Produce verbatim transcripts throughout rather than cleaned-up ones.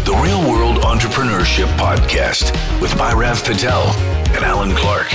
the Real World Entrepreneurship Podcast with Bhairav Patel and Alan Clark.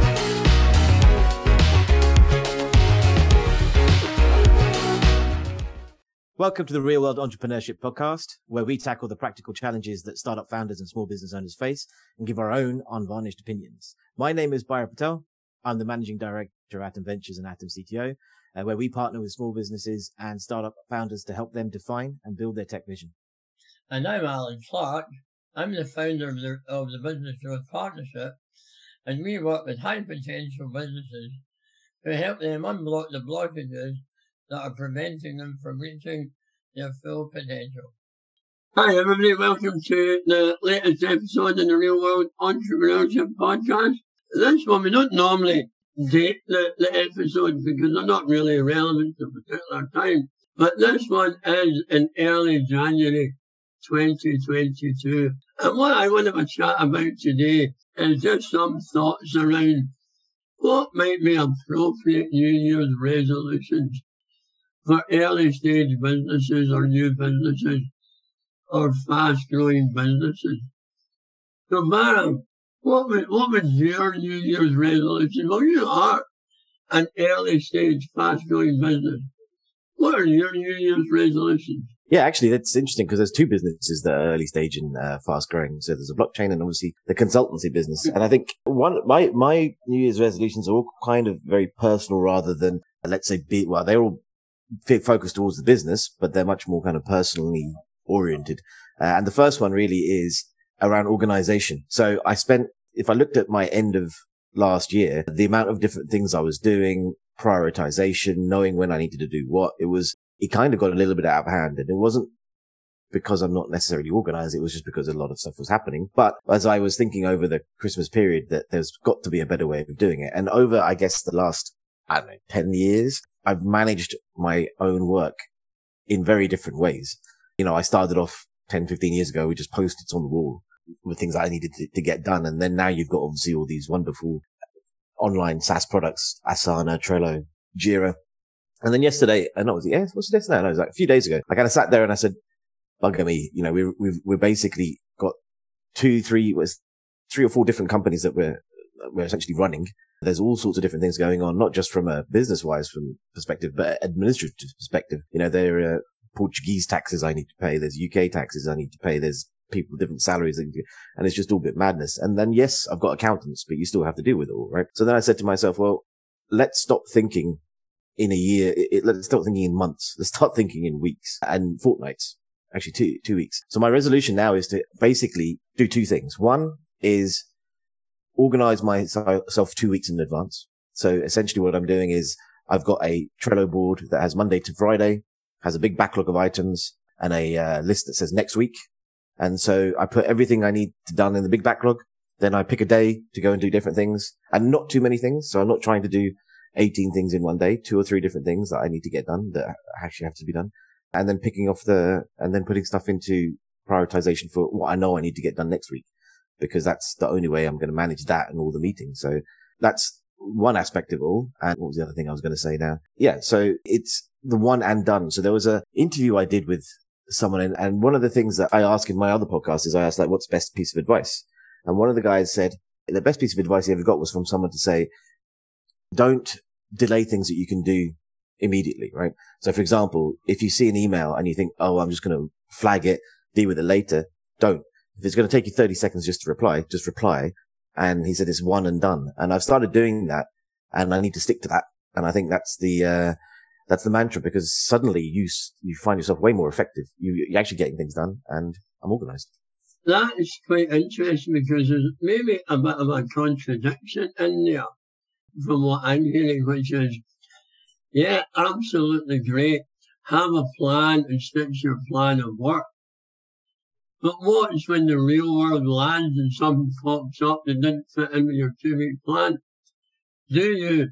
Welcome to the Real World Entrepreneurship Podcast, where we tackle the practical challenges that startup founders and small business owners face and give our own unvarnished opinions. My name is Bhairav Patel. I'm the Managing Director of Atom Ventures and Atom C T O, uh, where we partner with small businesses and startup founders to help them define and build their tech vision. And I'm Alan Clark. I'm the founder of the, of the Business Growth Partnership, and we work with high potential businesses to help them unblock the blockages that are preventing them from reaching their full potential. Hi everybody, welcome to the latest episode in the Real World Entrepreneurship Podcast. This one, we don't normally date the, the episodes because they're not really relevant to a particular time, but this one is in early January twenty twenty-two. And what I want to have a chat about today is just some thoughts around what might be appropriate New Year's resolutions for early stage businesses or new businesses or fast growing businesses. So Bhairav, what was, what was your New Year's resolution? Well, you are an early stage fast growing business. What are your New Year's resolutions? Yeah, actually, that's interesting because there's two businesses that are early stage and uh, fast growing. So there's a blockchain and obviously the consultancy business. And I think one, my, my New Year's resolutions are all kind of very personal rather than, let's say, be, well, they're all focused towards the business, but they're much more kind of personally oriented. Uh, and the first one really is around organization. So I spent, if I looked at my end of last year, the amount of different things I was doing, prioritization, knowing when I needed to do what, it was, it kind of got a little bit out of hand. And it wasn't because I'm not necessarily organized. It was just because a lot of stuff was happening. But as I was thinking over the Christmas period, that there's got to be a better way of doing it. And over, I guess, the last, I don't know, ten years, I've managed my own work in very different ways. You know, I started off ten, fifteen years ago with just post-its on the wall with things I needed to, to get done. And then now you've got obviously all these wonderful online SaaS products, Asana, Trello, Jira. And then yesterday, and not was it, yeah, what's the yesterday? No, it was like a few days ago. I kind of sat there and I said, bugger me, you know, we, we've, we've basically got two, three, was three or four different companies that we're, we're essentially running. There's all sorts of different things going on, not just from a business-wise from perspective, but administrative perspective. You know, there are Portuguese taxes I need to pay. There's U K taxes I need to pay. There's people with different salaries. And it's just all a bit madness. And then, yes, I've got accountants, but you still have to deal with it all, right? So then I said to myself, well, let's stop thinking in a year. It, let's stop thinking in months. Let's start thinking in weeks and fortnights. Actually, two, two weeks. So my resolution now is to basically do two things. One is organize myself two weeks in advance. So essentially what I'm doing is I've got a Trello board that has Monday to Friday, has a big backlog of items and a uh, list that says next week. And so I put everything I need to done in the big backlog. Then I pick a day to go and do different things and not too many things. So I'm not trying to do eighteen things in one day, two or three different things that I need to get done that actually have to be done. And then picking off the, and then putting stuff into prioritization for what I know I need to get done next week, because that's the only way I'm going to manage that and all the meetings. So that's one aspect of it all. And what was the other thing I was going to say now? Yeah. So it's the one and done. So there was a interview I did with someone, and, and one of the things that I ask in my other podcast is I asked, like, what's the best piece of advice? And one of the guys said the best piece of advice he ever got was from someone to say, don't delay things that you can do immediately, right? So for example, if you see an email and you think, oh, I'm just going to flag it, deal with it later, don't. If it's going to take you thirty seconds just to reply, just reply. And he said it's one and done. And I've started doing that and I need to stick to that. And I think that's the, uh, that's the mantra, because suddenly you, you find yourself way more effective. You, you're actually getting things done, and I'm organized. That is quite interesting because there's maybe a bit of a contradiction in there from what I'm hearing, which is, yeah, absolutely great. Have a plan and stick to your plan of work. But what's when the real world lands and something pops up that didn't fit in with your two-week plan? Do you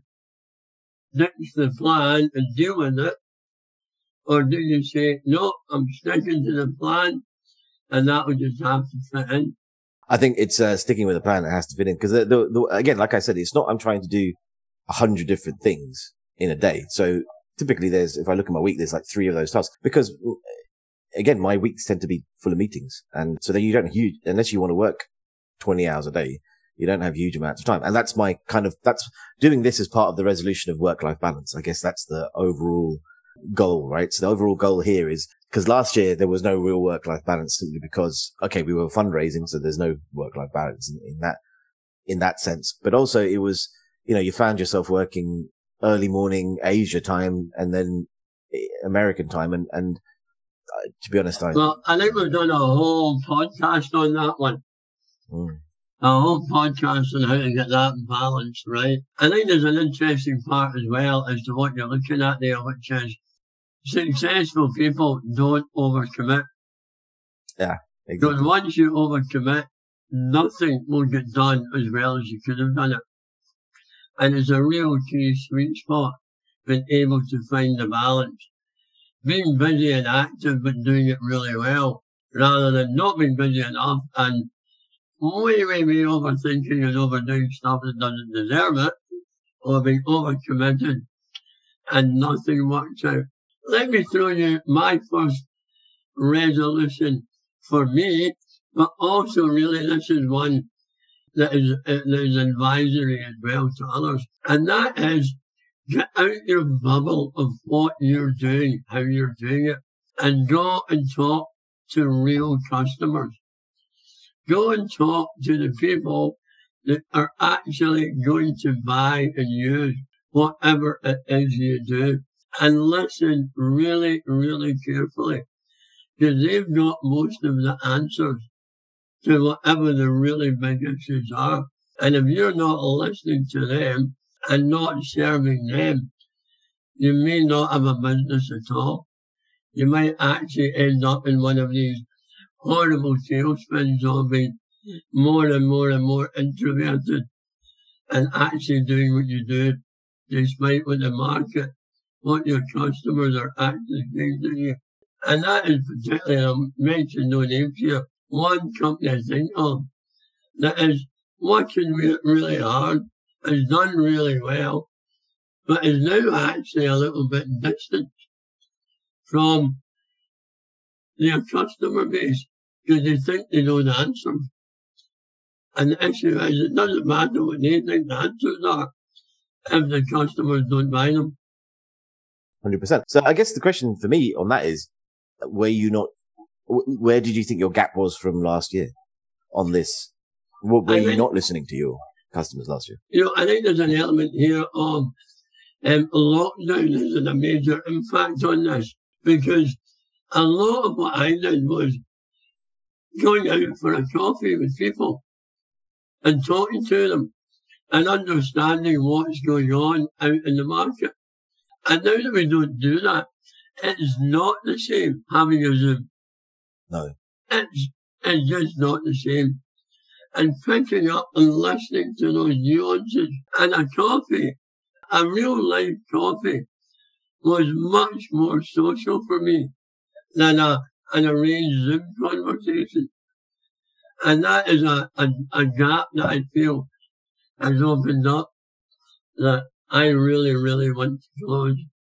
ditch the plan and deal with it? Or do you say, no, I'm sticking to the plan and that will just have to fit in? I think it's uh, sticking with a plan that has to fit in. Because, the, the, the, again, like I said, it's not I'm trying to do a hundred different things in a day. So typically there's, if I look at my week, there's like three of those tasks. Because again, my weeks tend to be full of meetings. And so then you don't huge, unless you want to work twenty hours a day, you don't have huge amounts of time. And that's my kind of, that's doing this as part of the resolution of work-life balance. I guess that's the overall goal, right? So the overall goal here is, because last year there was no real work-life balance simply because, okay, we were fundraising, so there's no work-life balance in, in that, in that sense. But also it was, you know, you found yourself working early morning Asia time and then American time. And, and uh, to be honest, I... Well, I think we've done a whole podcast on that one. Mm. A whole podcast on how to get that balance right. I think there's an interesting part as well as to what you're looking at there, which is successful people don't overcommit. Yeah, exactly. Because once you overcommit, nothing will get done as well as you could have done it. And it's a real key sweet spot, being able to find the balance. Being busy and active but doing it really well, rather than not being busy enough and way, way, way overthinking and overdoing stuff that doesn't deserve it, or being overcommitted and nothing works out. Let me throw you my first resolution for me, but also really this is one that is, that is advisory as well to others. And that is, get out your bubble of what you're doing, how you're doing it, and go and talk to real customers. Go and talk to the people that are actually going to buy and use whatever it is you do. And listen really, really carefully, because they've got most of the answers to whatever the really big issues are. And if you're not listening to them and not serving them, you may not have a business at all. You might actually end up in one of these horrible tailspins of being more and more and more introverted and actually doing what you do despite what the market, what your customers are actually saying to you. And that is particularly, I'm mentioning no names here, one company I think of that is working re- really hard, has done really well, but is now actually a little bit distant from their customer base because they think they know the answers. And the issue is it doesn't matter what they think the answers are if the customers don't buy them. one hundred percent. So I guess the question for me on that is, were you not, where did you think your gap was from last year on this? Were I you think, not listening to your customers last year? You know, I think there's an element here of um, lockdown has had a major impact on this, because a lot of what I did was going out for a coffee with people and talking to them and understanding what's going on out in the market. And now that we don't do that, it's not the same having a Zoom. No. It's, it's just not the same. And picking up and listening to those nuances. And a coffee, a real life coffee, was much more social for me than a, an arranged Zoom conversation. And that is a, a, a gap that I feel has opened up that I really, really want to close.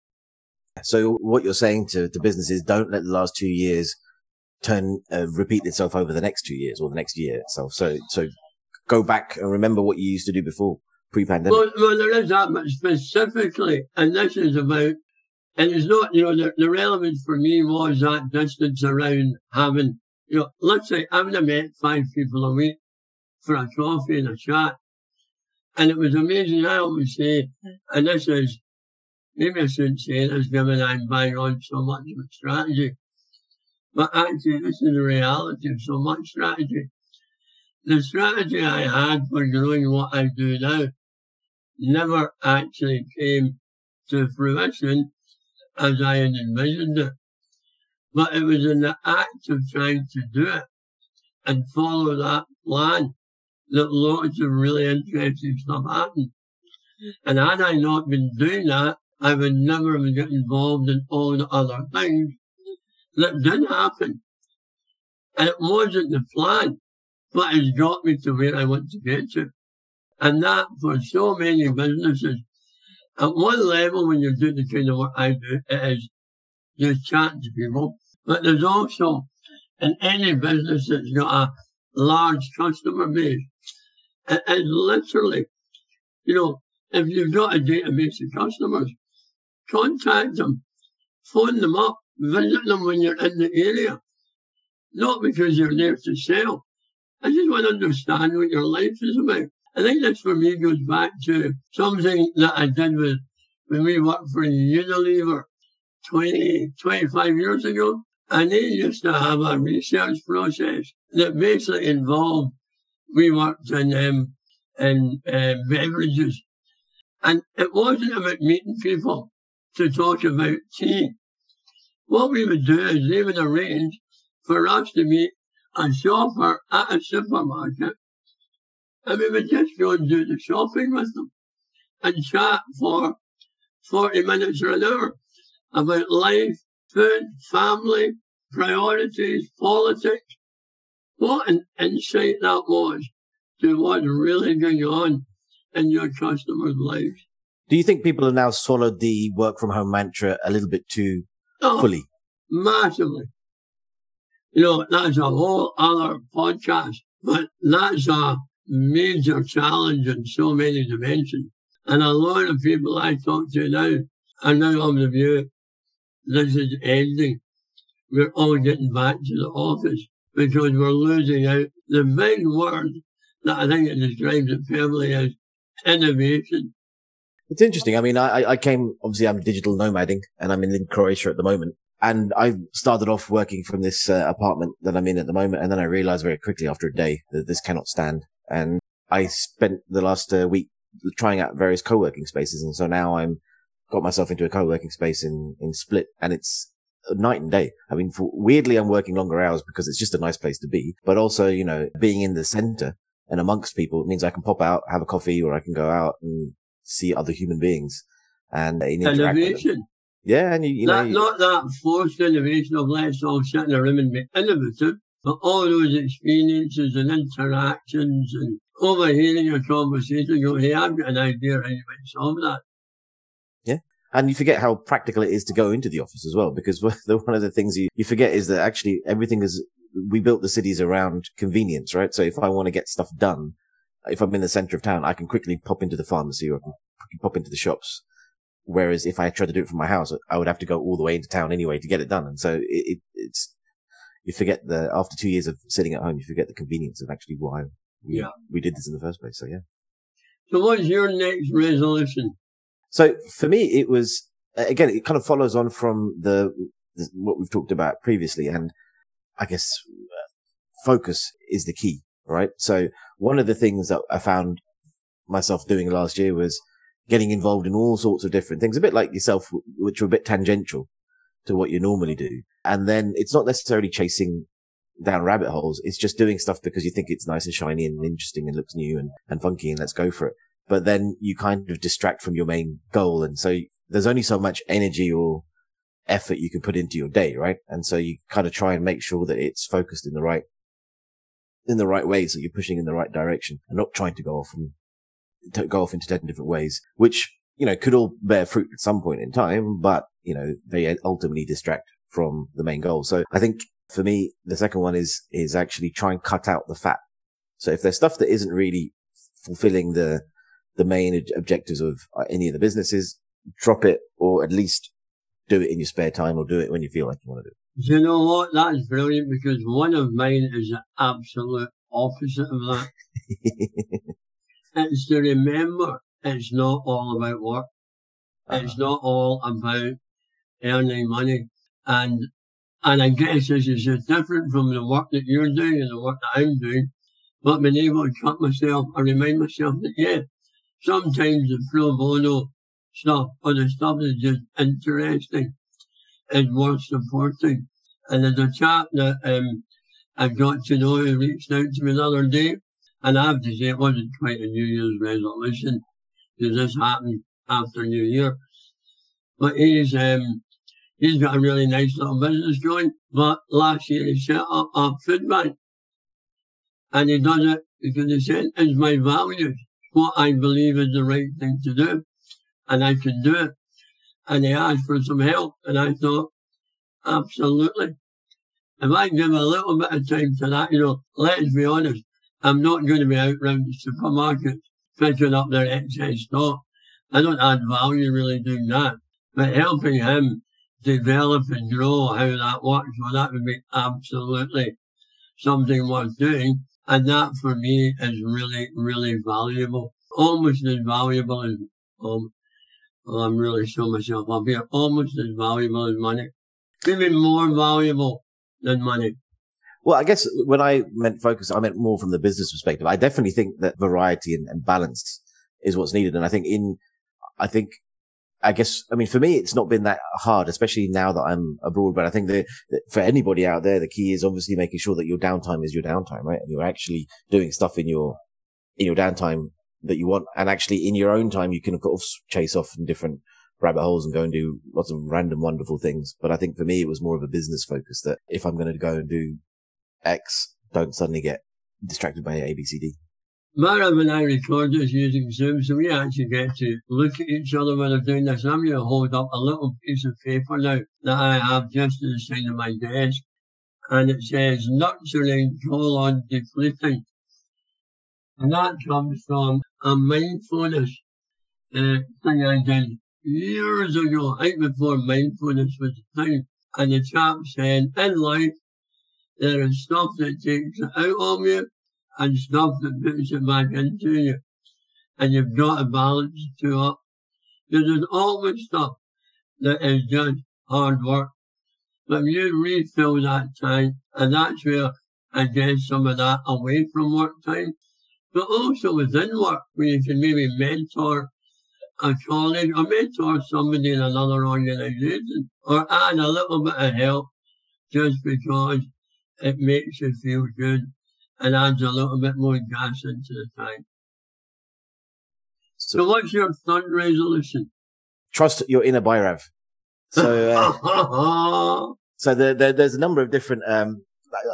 So what you're saying to, to businesses, don't let the last two years turn, uh, repeat itself over the next two years or the next year itself. So, so go back and remember what you used to do before, pre-pandemic. Well, well there is that, but specifically, and this is about, and it's not, you know, the, the relevance for me was that distance around having, you know, let's say I would have met five people a week for a coffee and a chat. And it was amazing. I always say, and this is, maybe I shouldn't say this given I'm buying on so much with strategy, but actually this is the reality of so much strategy. The strategy I had for growing what I do now never actually came to fruition as I had envisioned it. But it was in the act of trying to do it and follow that plan that lots of really interesting stuff happened. And had I not been doing that, I would never have got involved in all the other things that did happen. And it wasn't the plan, but it's got me to where I want to get to. And that for so many businesses, at one level when you're doing the kind of work I do, it is just chatting to people. But there's also, in any business that's got a large customer base, it is literally, you know, if you've got a database of customers, contact them, phone them up, visit them when you're in the area. Not because you're there to sell. I just want to understand what your life is about. I think this for me goes back to something that I did with when we worked for Unilever twenty, twenty-five years ago. And they used to have a research process that basically involved, we worked in, um, in uh, beverages. And it wasn't about meeting people to talk about tea. What we would do is they would arrange for us to meet a shopper at a supermarket, and we would just go and do the shopping with them and chat for forty minutes or an hour about life, food, family, priorities, politics. What an insight that was to what's really going on in your customers' lives. Do you think people have now swallowed the work from home mantra a little bit too oh, fully? Massively. You know, that's a whole other podcast, but that's a major challenge in so many dimensions. And a lot of people I talk to now are now of the view this is ending. We're all getting back to the office because we're losing out. The big word that I think it describes it perfectly is innovation. It's interesting. I mean, I, I came, obviously I'm digital nomading and I'm in Croatia at the moment. And I started off working from this uh, apartment that I'm in at the moment. And then I realized very quickly after a day that this cannot stand. And I spent the last uh, week trying out various co-working spaces. And so now I'm got myself into a co-working space in, in Split, and it's night and day. I mean, for, weirdly, I'm working longer hours because it's just a nice place to be, but also, you know, being in the center and amongst people, it means I can pop out, have a coffee, or I can go out and see other human beings and uh, interact with them. Yeah, and you, you not, know, not that forced innovation of let's all sit in a room and be innovative, but all those experiences and interactions and overhearing a conversation, go, hey, I've got an idea how you might solve that. Yeah, and you forget how practical it is to go into the office as well, because one of the things you, you forget is that actually everything is, we built the cities around convenience, right? So if I want to get stuff done, if I'm in the center of town, I can quickly pop into the pharmacy or I can pop into the shops. Whereas if I tried to do it from my house, I would have to go all the way into town anyway to get it done. And so it, it, it's, you forget the, after two years of sitting at home, you forget the convenience of actually why we, yeah. we did this in the first place. So yeah. So what's your next resolution? So for me, it was, again, it kind of follows on from the, the what we've talked about previously. And I guess uh, focus is the key, right? So one of the things that I found myself doing last year was getting involved in all sorts of different things, a bit like yourself, which are a bit tangential to what you normally do. And then it's not necessarily chasing down rabbit holes. It's just doing stuff because you think it's nice and shiny and interesting and looks new and, and funky and let's go for it. But then you kind of distract from your main goal. And so there's only so much energy or effort you can put into your day, right? And so you kind of try and make sure that it's focused in the right, in the right way. So you're pushing in the right direction and not trying to go off and to go off into ten different ways, which, you know, could all bear fruit at some point in time, but, you know, they ultimately distract from the main goal. So I think for me, the second one is, is actually try and cut out the fat. So if there's stuff that isn't really fulfilling the, the main objectives of any of the businesses, drop it, or at least do it in your spare time or do it when you feel like you want to do it. You know what? That's brilliant, because one of mine is the absolute opposite of that. It's to remember it's not all about work. Uh-huh. It's not all about earning money. And and I guess this is just different from the work that you're doing and the work that I'm doing. But being able to cut myself and remind myself that, yeah, sometimes the pro bono stuff or the stuff that's just interesting is worth supporting. And there's a chap that um, I've got to know who reached out to me the other day. And I have to say, it wasn't quite a New Year's resolution, because this happened after New Year. But he's um, he's got a really nice little business going. But last year he set up a food bank. And he does it because he said, it's my values, what I believe is the right thing to do. And I can do it. And he asked for some help. And I thought, absolutely. if I give a little bit of time to that, you know, let's be honest, I'm not going to be out round the supermarkets picking up their excess stock. I don't add value really doing that. But helping him develop and grow how that works, well, that would be absolutely something worth doing. And that for me is really, really valuable. Almost as valuable as, um, well, I'm really showing myself up here, almost as valuable as money. Maybe more valuable than money. Well, I guess when I meant focus, I meant more from the business perspective. I definitely think that variety and, and balance is what's needed. And I think in, I think, I guess, I mean, for me, it's not been that hard, especially now that I'm abroad. But I think that, that for anybody out there, the key is obviously making sure that your downtime is your downtime, right? And you're actually doing stuff in your, in your downtime that you want. And actually in your own time, you can of course chase off in different rabbit holes and go and do lots of random, wonderful things. But I think for me, it was more of a business focus that if I'm going to go and do X, don't suddenly get distracted by A, B, C, D. Marav and I record this using Zoom, so we actually get to look at each other when we're doing this. And I'm going to hold up a little piece of paper now that I have just to the side of my desk. And it says, nurturing colon depleting. And that comes from a mindfulness uh, thing I did years ago, right before mindfulness was a thing. And the chap said, in life, there is stuff that takes it out of you and stuff that puts it back into you. And you've got to balance the two up. Because there's always stuff that is just hard work. But you refill that time, and that's where I get some of that away from work time. But also within work, where you can maybe mentor a colleague or mentor somebody in another organisation or add a little bit of help just because it makes you feel good and adds a little bit more gas into the tank. So, so what's your third resolution? Trust your inner Bhairav. So, uh, so the, the, there's a number of different, um,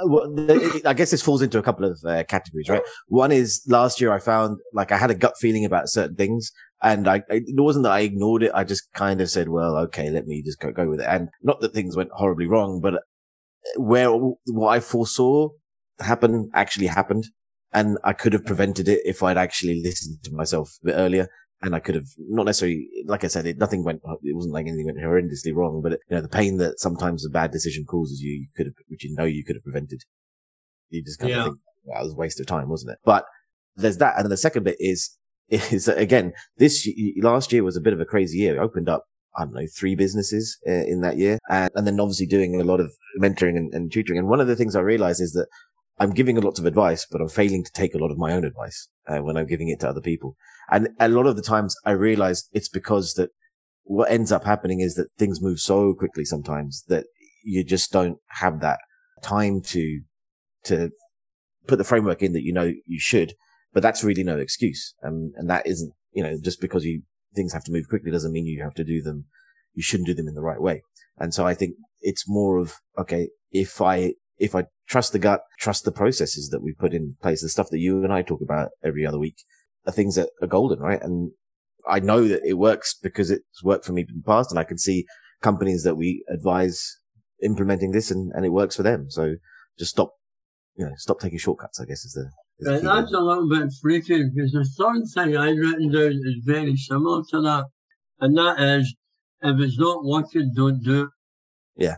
I guess this falls into a couple of uh, categories, right? One is last year I found like I had a gut feeling about certain things, and I, it wasn't that I ignored it. I just kind of said, well, okay, let me just go, go with it. And not that things went horribly wrong, but where what I foresaw happen actually happened, and I could have prevented it if I'd actually listened to myself a bit earlier. And I could have not necessarily, like I said, it, nothing went, it wasn't like anything went horrendously wrong, but it, you know, the pain that sometimes a bad decision causes you, you could have, which you know you could have prevented. You just kind yeah. of think, well, that was a waste of time, wasn't it? But there's that. And then the second bit is, is that again, this last year was a bit of a crazy year. I opened up, I don't know, three businesses uh, in that year. And, and then obviously doing a lot of mentoring and, and tutoring. And one of the things I realized is that I'm giving a lot of advice, but I'm failing to take a lot of my own advice uh, when I'm giving it to other people. And a lot of the times I realize it's because that what ends up happening is that things move so quickly sometimes that you just don't have that time to, to put the framework in that you know you should, but that's really no excuse. Um, and that isn't, you know, just because you, things have to move quickly doesn't mean you have to do them. You shouldn't do them in the right way. And so I think it's more of, okay, if I, if I trust the gut, trust the processes that we put in place, the stuff that you and I talk about every other week, are things that are golden, right? And I know that it works because it's worked for me in the past, and I can see companies that we advise implementing this, and, and it works for them. So just stop, you know, stop taking shortcuts, I guess is the, is the key. That's a little bit freaky, because the third thing I've written down is very similar to that. And that is, if it's not working, don't do it. Yeah.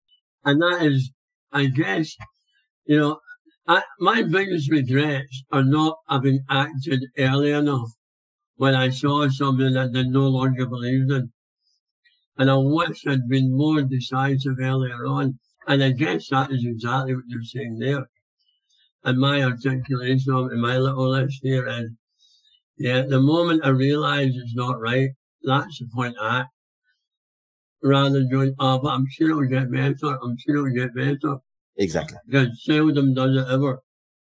And that is, I guess, you know, I, my biggest regrets are not having acted early enough when I saw something that I no longer believed in. And I wish I'd been more decisive earlier on. And I guess that is exactly what you're saying there. And my articulation of it in my little list here is, yeah, the moment I realise it's not right, that's the point I act. Rather than going, oh, but I'm sure it'll get better, I'm sure it'll get better. Exactly. Because seldom does it ever.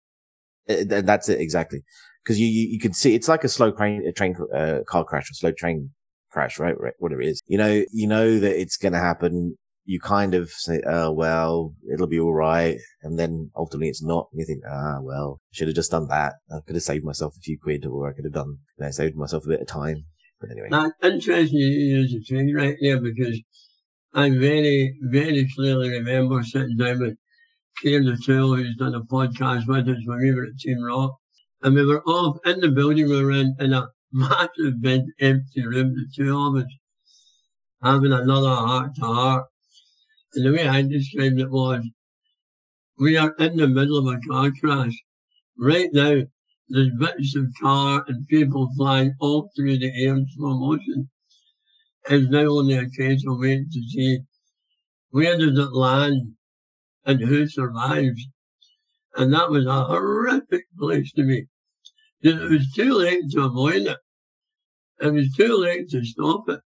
And that's it, exactly. Because you, you, you can see, it's like a slow train, a train, uh, car crash or slow train crash, right? right? Whatever it is. You know, you know that it's going to happen. You kind of say, oh, well, it'll be all right. And then ultimately it's not. And you think, ah, well, I should have just done that. I could have saved myself a few quid, or I could have done, you know, saved myself a bit of time. But anyway. That's interesting you use the train right there, because I very, very clearly remember sitting down with Keir Nuttall, who's done a podcast with us when we were at Team Rock. And we were off in the building we were in, in a massive big empty room, the two of us, having another heart-to-heart. And the way I described it was, we are in the middle of a car crash. Right now, there's bits of car and people flying all through the air in slow motion. It's now only a case of waiting to see where does it land and who survives. And that was a horrific place to be. Because it was too late to avoid it. It was too late to stop it.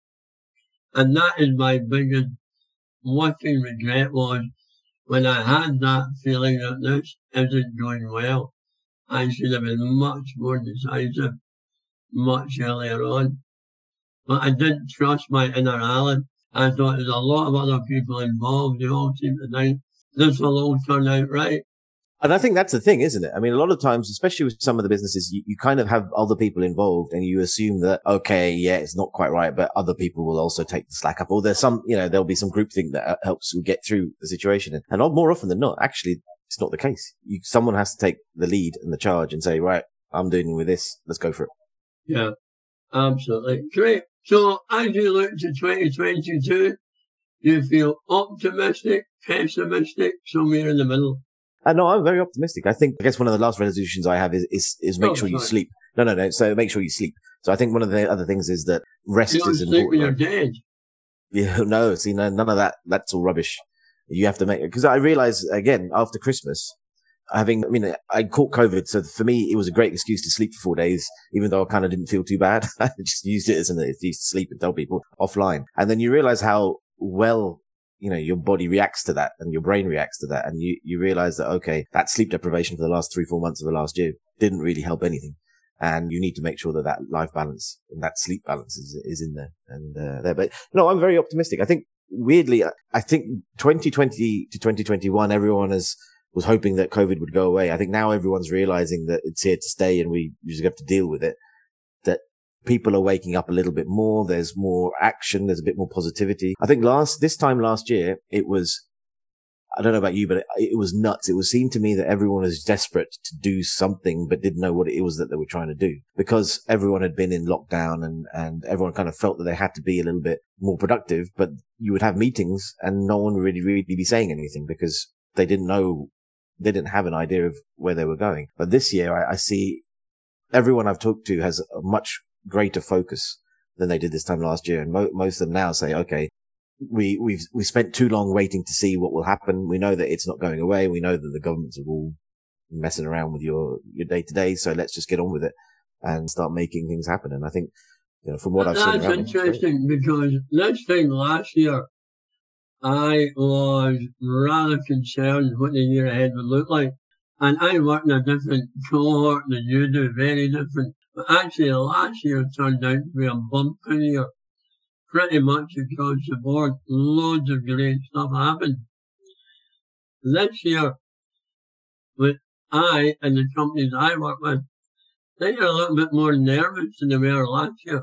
And that is my biggest working regret was when I had that feeling that this isn't going well. I should have been much more decisive, much earlier on. But I didn't trust my inner Alan. I thought there's a lot of other people involved. They all seem to think this will all turn out right. And I think that's the thing, isn't it? I mean, a lot of times, especially with some of the businesses, you, you kind of have other people involved and you assume that, okay, yeah, it's not quite right, but other people will also take the slack up. Or there's some, you know, there'll be some groupthink that helps you get through the situation. And more often than not, actually, it's not the case. You, someone has to take the lead and the charge and say, right, I'm dealing with this. Let's go for it. Yeah, absolutely. Great. So as you look to twenty twenty-two, you feel optimistic, pessimistic, somewhere in the middle? Uh, no, I'm very optimistic. I think, I guess one of the last resolutions I have is, is, is make oh, sure you sorry. sleep. No, no, no. So make sure you sleep. So I think one of the other things is that rest you don't is sleep when important. you're dead. Yeah, no, see, no, none of that. That's all rubbish. You have to make it. Because I realized, again, after Christmas, having, I mean, I caught COVID. So for me, it was a great excuse to sleep for four days, even though I kind of didn't feel too bad. I just used it as an excuse to sleep and tell people offline. And then you realize how well, you know, your body reacts to that and your brain reacts to that. And you, you realize that, okay, that sleep deprivation for the last three, four months of the last year didn't really help anything. And you need to make sure that that life balance and that sleep balance is, is in there and, uh, there. But no, I'm very optimistic. I think weirdly, I think twenty twenty to twenty twenty-one, everyone has, was hoping that COVID would go away. I think now everyone's realizing that it's here to stay and we just have to deal with it. That people are waking up a little bit more. There's more action. There's a bit more positivity. I think last, this time last year, it was, I don't know about you, but it, it was nuts. It was seemed to me that everyone was desperate to do something, but didn't know what it was that they were trying to do because everyone had been in lockdown and, and everyone kind of felt that they had to be a little bit more productive, but you would have meetings and no one would really, really be saying anything because they didn't know, they didn't have an idea of where they were going. But this year I, I see everyone I've talked to has a much greater focus than they did this time last year. And mo- most of them now say, okay, we, we've, we spent too long waiting to see what will happen. We know that it's not going away. We know that the governments are all messing around with your, your day to day. So let's just get on with it and start making things happen. And I think, you know, from what That's I've seen, that's interesting because this time last year, I was rather concerned what the year ahead would look like. And I work in a different cohort than you do, very different. But actually last year turned out to be a bumper year. Pretty much across the board, loads of great stuff happened. This year, with I and the companies I work with, they are a little bit more nervous than they were last year.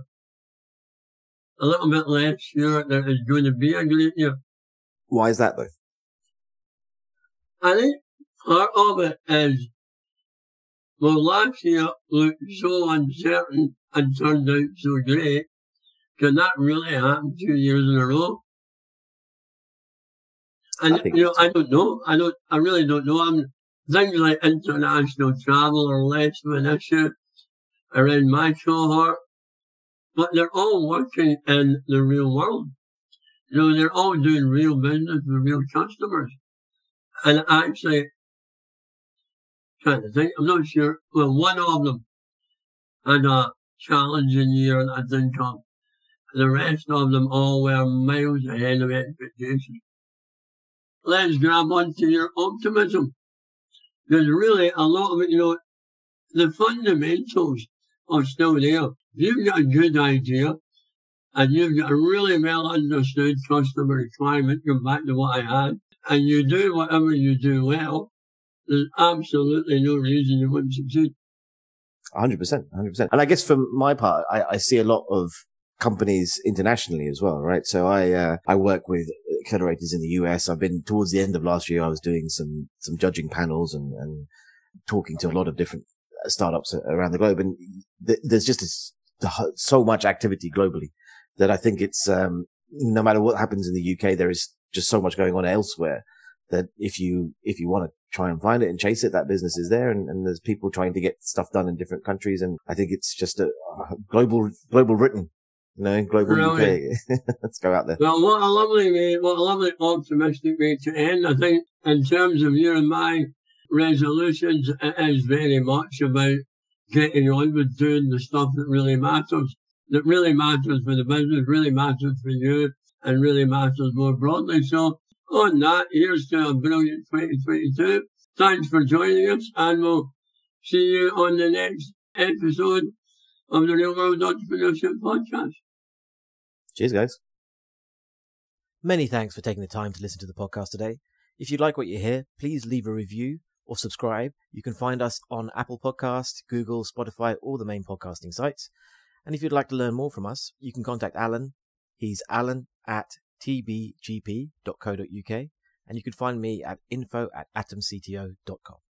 A little bit less sure that it's going to be a great year. why is that though? I think part of it is, well, last year looked so uncertain and turned out so great. Can that really happen two years in a row? And, you know, I don't know. I don't, I really don't know. I'm, things like international travel are less of an issue around my cohort, but they're all working in the real world. You know, they're all doing real business with real customers. And actually, trying to think, I'm not sure. Well, one of them had a challenging year, I think of. The rest of them all were miles ahead of expectations. Let's grab onto your optimism. There's really a lot of it, you know, the fundamentals are still there. If you've got a good idea and you've got a really well understood customer requirement, go back to what I had, and you do whatever you do well, there's absolutely no reason you wouldn't succeed. one hundred percent, one hundred percent. And I guess from my part, I, I see a lot of companies internationally as well, right? So I, uh, I work with accelerators in the U S. I've been towards the end of last year. I was doing some, some judging panels and, and talking to a lot of different startups around the globe. And th- there's just this, so much activity globally that I think it's, um, no matter what happens in the U K, there is just so much going on elsewhere that if you, if you want to try and find it and chase it, that business is there. And, and there's people trying to get stuff done in different countries. And I think it's just a, a global, global written, you know, global Really? U K. Let's go out there. Well, what a lovely way, what a lovely optimistic way to end. I think in terms of your and my resolutions, it is very much about getting on with doing the stuff that really matters, that really matters for the business, really matters for you, and really matters more broadly. So on that, here's to a brilliant twenty twenty-two. Thanks for joining us, and we'll see you on the next episode of the Real World Entrepreneurship Podcast. Cheers, guys. Many thanks for taking the time to listen to the podcast today. If you like what you hear, please leave a review or subscribe. You can find us on Apple Podcasts, Google, Spotify, all the main podcasting sites. And if you'd like to learn more from us, you can contact Alan. He's alan at t b g p dot co dot u k. And you can find me at info at atom c t o dot com.